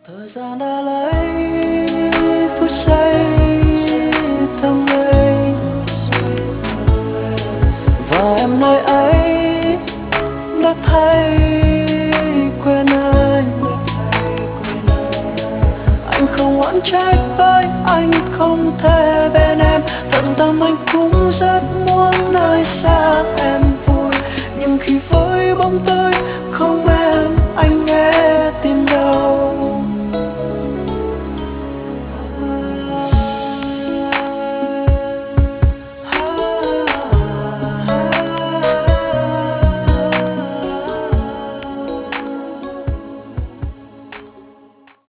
Thời gian đã lấy phút giây thăng lên, và em nơi ấy đã thấy quên anh không oán trách với anh không thể bên em, tận tâm anh cũng rất muốn em.